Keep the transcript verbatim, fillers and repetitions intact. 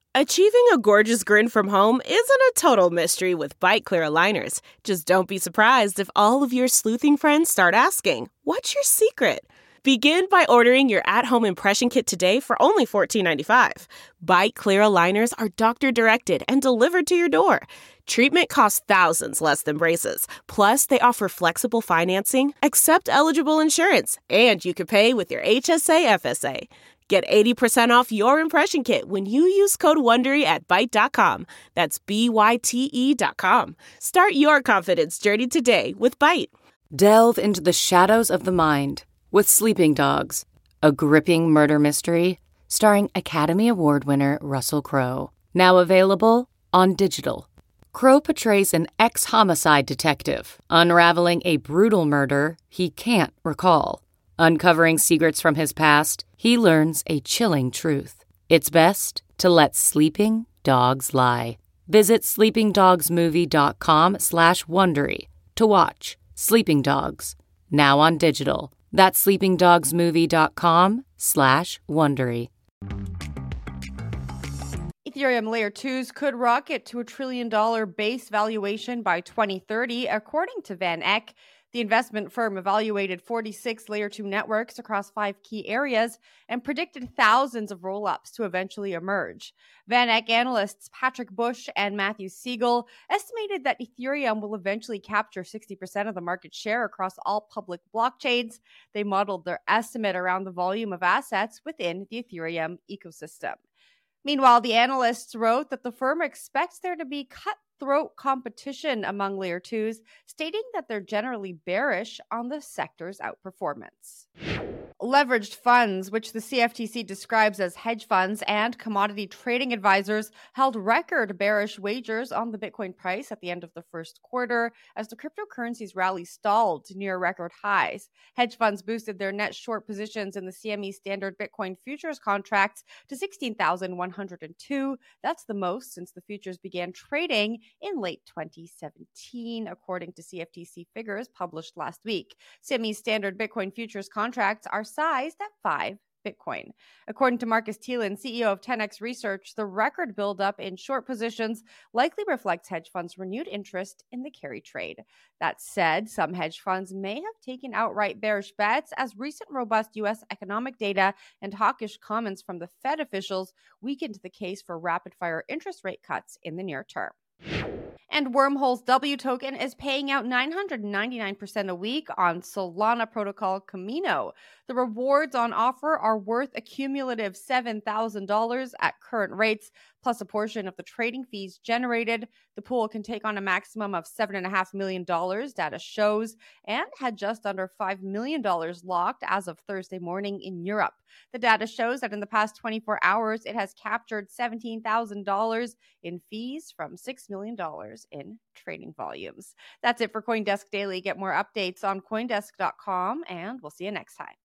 Achieving a gorgeous grin from home isn't a total mystery with Byte Clear aligners. Just don't be surprised if all of your sleuthing friends start asking, "What's your secret?" Begin by ordering your at-home impression kit today for only fourteen ninety-five. Byte Clear aligners are doctor-directed and delivered to your door. Treatment costs thousands less than braces. Plus, they offer flexible financing, accept eligible insurance, and you can pay with your H S A F S A. Get eighty percent off your impression kit when you use code WONDERY at Byte dot com. That's B Y T E dot com. Start your confidence journey today with Byte. Delve into the shadows of the mind with Sleeping Dogs, a gripping murder mystery starring Academy Award winner Russell Crowe. Now available on digital. Crowe portrays an ex-homicide detective unraveling a brutal murder he can't recall. Uncovering secrets from his past, he learns a chilling truth. It's best to let sleeping dogs lie. Visit sleepingdogsmovie.com slash Wondery to watch Sleeping Dogs, now on digital. That's sleepingdogsmovie.com slash Wondery. Ethereum Layer twos could rocket to a trillion dollar base valuation by twenty thirty, according to Van Eck. The investment firm evaluated forty-six Layer two networks across five key areas and predicted thousands of roll-ups to eventually emerge. Van Eck analysts Patrick Bush and Matthew Siegel estimated that Ethereum will eventually capture sixty percent of the market share across all public blockchains. They modeled their estimate around the volume of assets within the Ethereum ecosystem. Meanwhile, the analysts wrote that the firm expects there to be cutthroat competition among Layer twos, stating that they're generally bearish on the sector's outperformance. Leveraged funds, which the C F T C describes as hedge funds and commodity trading advisors, held record bearish wagers on the Bitcoin price at the end of the first quarter as the cryptocurrency's rally stalled near record highs. Hedge funds boosted their net short positions in the C M E standard Bitcoin futures contracts to sixteen thousand one hundred two. That's the most since the futures began trading in late twenty seventeen, according to C F T C figures published last week. C M E standard Bitcoin futures contracts are sized at five Bitcoin. According to Marcus Thielen, C E O of ten X Research, the record buildup in short positions likely reflects hedge funds' renewed interest in the carry trade. That said, some hedge funds may have taken outright bearish bets as recent robust U S economic data and hawkish comments from the Fed officials weakened the case for rapid-fire interest rate cuts in the near term. And Wormhole's W token is paying out nine hundred ninety-nine percent a week on Solana protocol Camino. The rewards on offer are worth a cumulative seven thousand dollars at current rates, plus a portion of the trading fees generated. The pool can take on a maximum of seven point five million dollars, data shows, and had just under five million dollars locked as of Thursday morning in Europe. The data shows that in the past twenty-four hours, it has captured seventeen thousand dollars in fees from six million dollars in trading volumes. That's it for CoinDesk Daily. Get more updates on coindesk dot com, and we'll see you next time.